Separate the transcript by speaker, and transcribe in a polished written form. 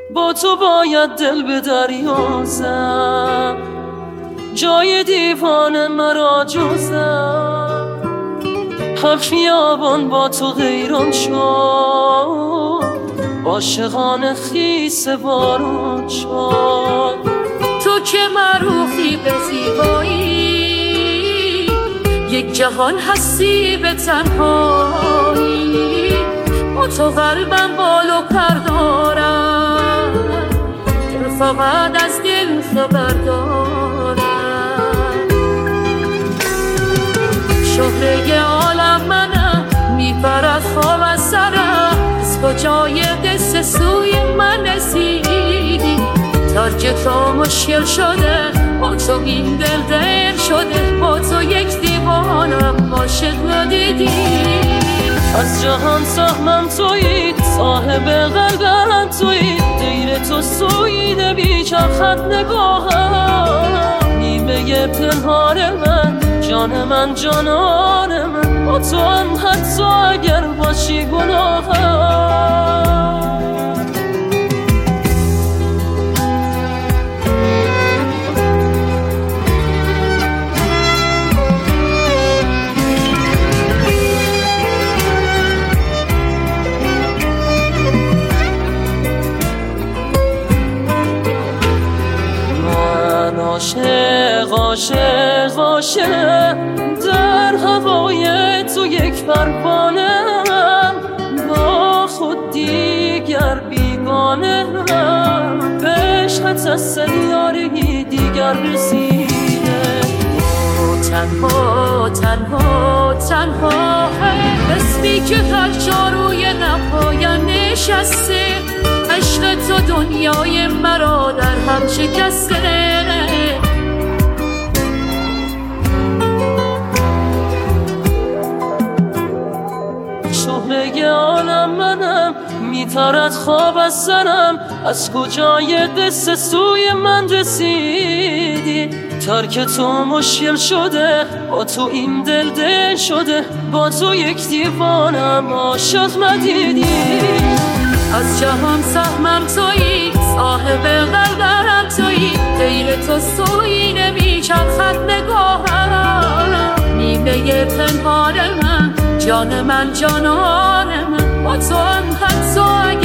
Speaker 1: با تو باید دل به دریا زد، جای دیوانه مرا جزم، هم خیابان با تو غیران شد، عاشقان خیس باران شد.
Speaker 2: تو که معروفی به زیبایی، یک جهان هستی به تنهایی، با تو قلبم بال و پر دارم، دل فقط از دل خبر دارم. شهره عالم منم، میپرد خواب از سرم، از کجای قصه سوی من رسیدی، ترک تو مشکل شده، با تو این دل شده، با تو یک دیوانم عاشق ندیدی.
Speaker 1: از جهان سهمم تویی، صاحب قلبم تویی، دیر تو سویده بیچرخت نگاهم، نیمه پنهان من، جان من جانان من، با تو هم حتی اگر باشی گناهم. عاشق عاشق عاشق در هوای تو یک پروانه‌ام، با خود دیگر بیگانه‌ام، به عشقت از سیاره‌ای دیگر رسیده.
Speaker 2: تنها تنها تنها اسمی که هر جا روی نپایم نشسته، عشق تو دنیای مرا در هم شکسته.
Speaker 1: شهره عالم منم، میپرد خواب از سرم، از کجای قصه سوی من رسیدی، ترک تو مشکل شده، با تو این دل شده، با تو یک دیوانم عاشق ندیدی.
Speaker 2: از جهان سهمم تویی، صاحب قلبم تویی، غیر تو سوی نمیچرخد نگاهم، نیمه پنهان من، جان من جانان من، با تو هم حتی